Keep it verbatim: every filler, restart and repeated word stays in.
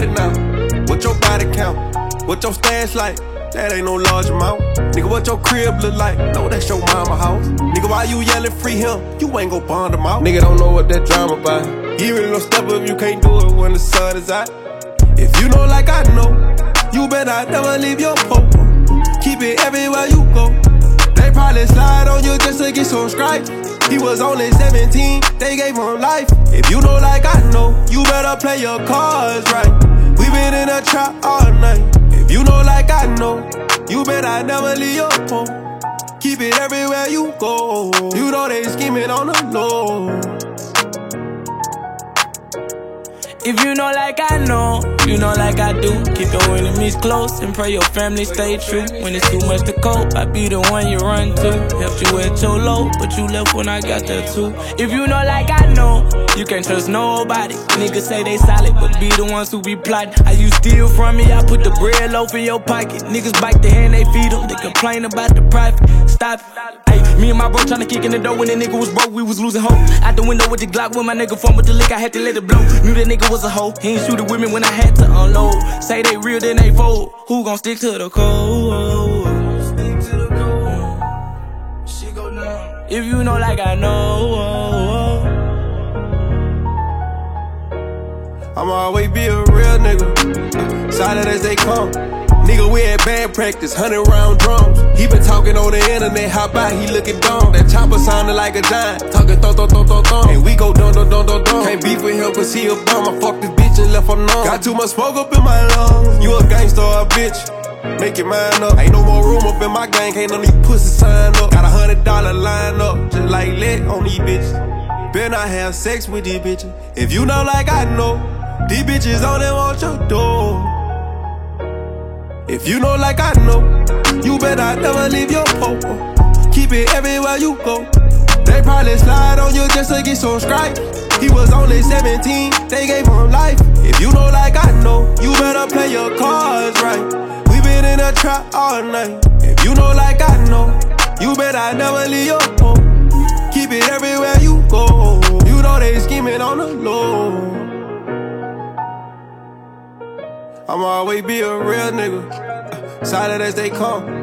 got it now? What your body count? What your stash like? That ain't no large amount. Nigga, what your crib look like? No, that's your mama house. Nigga, why you yelling free him? You ain't gon' bond him out. Nigga don't know what that drama about. You really don't step up if you can't do it when the sun is out. If you know like I know, you better never leave your post. Keep it everywhere you go. They probably slide on you just to get some stripes. He was only seventeen, they gave him life. If you know like I know, you better play your cards right. We been in a trap all night. If you know like I know, you better never leave your home. Keep it everywhere you go. You know they scheming on the low. If you know like I know, you know like I do. Keep your enemies close and pray your family stay true. When it's too much to cope, I be the one you run to. Helped you at your low, but you left when I got there too. If you know like I know, you can't trust nobody. Niggas say they solid, but be the ones who be plotting. How you steal from me, I put the bread loaf in your pocket. Niggas bite the hand, they feed them. They complain about the profit. Stop it. Ay, me and my bro tryna kick in the door when the nigga was broke, we was losing hope. Out the window with the Glock when my nigga phone with the lick, I had to let it blow. Knew that nigga was a hoe, he ain't shootin' with me when I had to unload. Say they real, then they fold. Who gon' stick to the code? Stick to the code. Shit go down. If you know like I know, I'ma always be a real nigga, solid as they come. Nigga, we had bad practice, hundred round drums. He been talking on the internet, how about he looking dumb? That chopper sounded like a giant, talking thump, thump, thump, thump, thump. And we go dun, dun, dun, dun, dun. Can't beef with him cause he a bum. I fucked this bitch and left her numb. Got too much smoke up in my lungs. You a gangster or a bitch, make your mind up. Ain't no more room up in my gang, can't none of you pussies sign up. Got a hundred dollar line up, just like lit on these bitches. Better not have sex with these bitches. If you know like I know, these bitches only want your door. If you know like I know, you better never leave your post. Keep it everywhere you go. They probably slide on you just to get some stripes. He was only seventeen, they gave him life. If you know like I know, you better play your cards right. We been in a trap all night. If you know like I know, you better never leave your post. Keep it everywhere you go. You know they scheming on the low. I'ma always be a real nigga, solid as they come.